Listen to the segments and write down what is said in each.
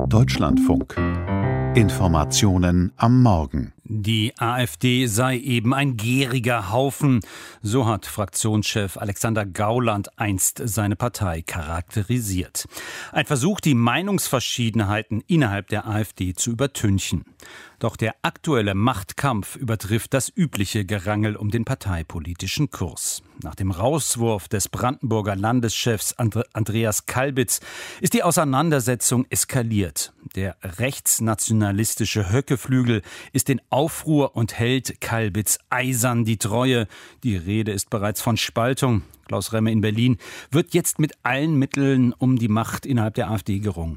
Deutschlandfunk. Informationen am Morgen. Die AfD sei eben ein gieriger Haufen. So hat Fraktionschef Alexander Gauland einst seine Partei charakterisiert. Ein Versuch, die Meinungsverschiedenheiten innerhalb der AfD zu übertünchen. Doch der aktuelle Machtkampf übertrifft das übliche Gerangel um den parteipolitischen Kurs. Nach dem Rauswurf des Brandenburger Landeschefs Andreas Kalbitz ist die Auseinandersetzung eskaliert. Der rechtsnationalistische Höcke-Flügel ist in Aufruhr und hält Kalbitz eisern die Treue. Die Rede ist bereits von Spaltung. Klaus Remme in Berlin. Wird jetzt mit allen Mitteln um die Macht innerhalb der AfD gerungen?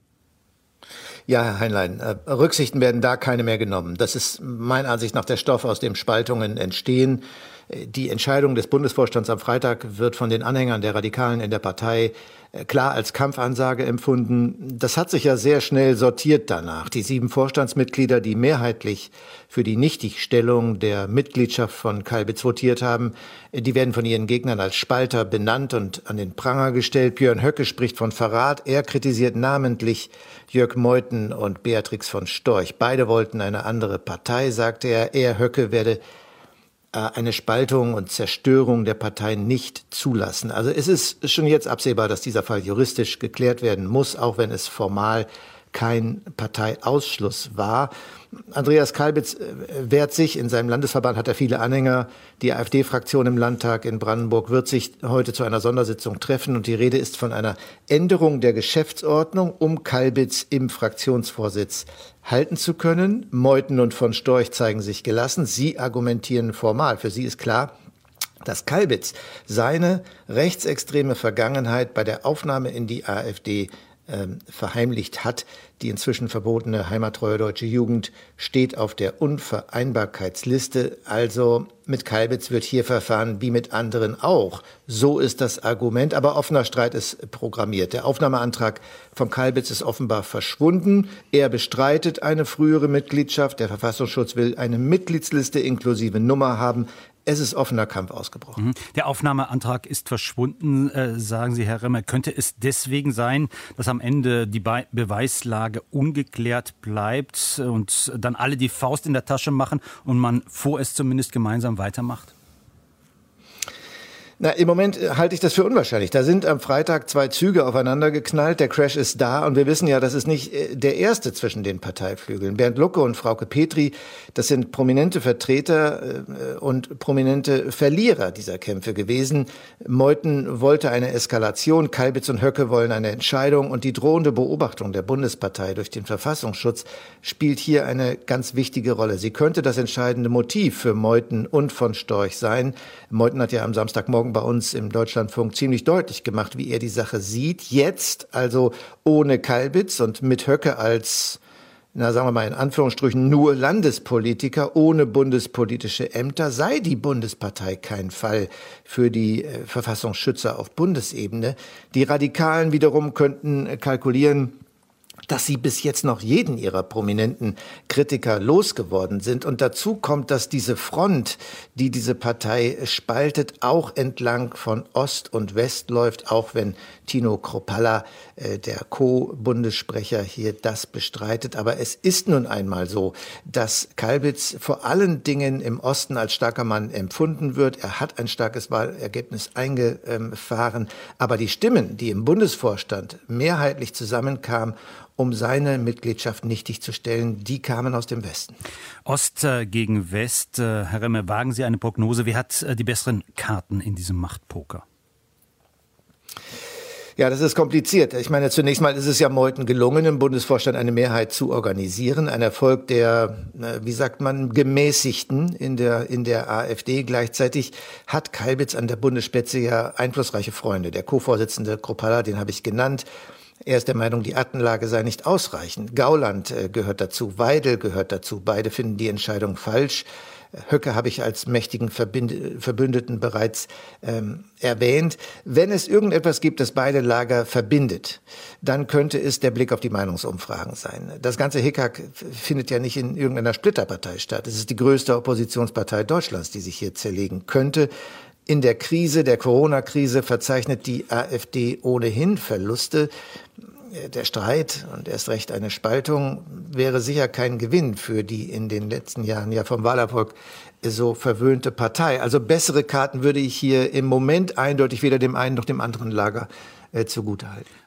Ja, Herr Heinlein, Rücksichten werden da keine mehr genommen. Das ist meiner Ansicht nach der Stoff, aus dem Spaltungen entstehen. Die Entscheidung des Bundesvorstands am Freitag wird von den Anhängern der Radikalen in der Partei klar als Kampfansage empfunden. Das hat sich ja sehr schnell sortiert danach. Die 7 Vorstandsmitglieder, die mehrheitlich für die Nichtigstellung der Mitgliedschaft von Kalbitz votiert haben, die werden von ihren Gegnern als Spalter benannt und an den Pranger gestellt. Björn Höcke spricht von Verrat. Er kritisiert namentlich Jörg Meuthen und Beatrix von Storch. Beide wollten eine andere Partei, sagte er. Er, Höcke, werde eine Spaltung und Zerstörung der Partei nicht zulassen. Also es ist schon jetzt absehbar, dass dieser Fall juristisch geklärt werden muss, auch wenn es formal kein Parteiausschluss war. Andreas Kalbitz wehrt sich. In seinem Landesverband hat er viele Anhänger. Die AfD-Fraktion im Landtag in Brandenburg wird sich heute zu einer Sondersitzung treffen. Und die Rede ist von einer Änderung der Geschäftsordnung, um Kalbitz im Fraktionsvorsitz halten zu können. Meuthen und von Storch zeigen sich gelassen. Sie argumentieren formal. Für sie ist klar, dass Kalbitz seine rechtsextreme Vergangenheit bei der Aufnahme in die AfD verheimlicht hat. Die inzwischen verbotene heimattreue deutsche Jugend steht auf der Unvereinbarkeitsliste. Also mit Kalbitz wird hier verfahren wie mit anderen auch. So ist das Argument, aber offener Streit ist programmiert. Der Aufnahmeantrag von Kalbitz ist offenbar verschwunden. Er bestreitet eine frühere Mitgliedschaft. Der Verfassungsschutz will eine Mitgliedsliste inklusive Nummer haben. Es ist offener Kampf ausgebrochen. Der Aufnahmeantrag ist verschwunden, sagen Sie, Herr Remmer. Könnte es deswegen sein, dass am Ende die Beweislage ungeklärt bleibt und dann alle die Faust in der Tasche machen und man vorerst zumindest gemeinsam weitermacht? Na, im Moment halte ich das für unwahrscheinlich. Da sind am Freitag 2 Züge aufeinander geknallt. Der Crash ist da und wir wissen ja, das ist nicht der erste zwischen den Parteiflügeln. Bernd Lucke und Frauke Petri, das sind prominente Vertreter und prominente Verlierer dieser Kämpfe gewesen. Meuthen wollte eine Eskalation, Kalbitz und Höcke wollen eine Entscheidung und die drohende Beobachtung der Bundespartei durch den Verfassungsschutz spielt hier eine ganz wichtige Rolle. Sie könnte das entscheidende Motiv für Meuthen und von Storch sein. Meuthen hat ja am Samstagmorgen bei uns im Deutschlandfunk ziemlich deutlich gemacht, wie er die Sache sieht. Jetzt also ohne Kalbitz und mit Höcke als, sagen wir mal in Anführungsstrichen, nur Landespolitiker ohne bundespolitische Ämter sei die Bundespartei kein Fall für die Verfassungsschützer auf Bundesebene. Die Radikalen wiederum könnten kalkulieren, dass sie bis jetzt noch jeden ihrer prominenten Kritiker losgeworden sind. Und dazu kommt, dass diese Front, die diese Partei spaltet, auch entlang von Ost und West läuft, auch wenn Tino Kruppalla, der Co-Bundessprecher, hier das bestreitet. Aber es ist nun einmal so, dass Kalbitz vor allen Dingen im Osten als starker Mann empfunden wird. Er hat ein starkes Wahlergebnis eingefahren. Aber die Stimmen, die im Bundesvorstand mehrheitlich zusammenkamen, um seine Mitgliedschaft nichtig zu stellen, die kamen aus dem Westen. Ost gegen West. Herr Remme, wagen Sie eine Prognose? Wer hat die besseren Karten in diesem Machtpoker? Ja, das ist kompliziert. Ich meine, zunächst mal ist es ja Meuthen gelungen, im Bundesvorstand eine Mehrheit zu organisieren. Ein Erfolg der, gemäßigten in der AfD. Gleichzeitig hat Kalbitz an der Bundesspitze ja einflussreiche Freunde. Der Co-Vorsitzende Kruppalla, den habe ich genannt. Er ist der Meinung, die Aktenlage sei nicht ausreichend. Gauland gehört dazu, Weidel gehört dazu. Beide finden die Entscheidung falsch. Höcke habe ich als mächtigen Verbündeten bereits erwähnt. Wenn es irgendetwas gibt, das beide Lager verbindet, dann könnte es der Blick auf die Meinungsumfragen sein. Das ganze Hickhack findet ja nicht in irgendeiner Splitterpartei statt. Es ist die größte Oppositionspartei Deutschlands, die sich hier zerlegen könnte. In der Krise, der Corona-Krise, verzeichnet die AfD ohnehin Verluste. der Streit und erst recht eine Spaltung wäre sicher kein Gewinn für die in den letzten Jahren ja vom Wahlerfolg so verwöhnte Partei. Also bessere Karten würde ich hier im Moment eindeutig weder dem einen noch dem anderen Lager zugutehalten.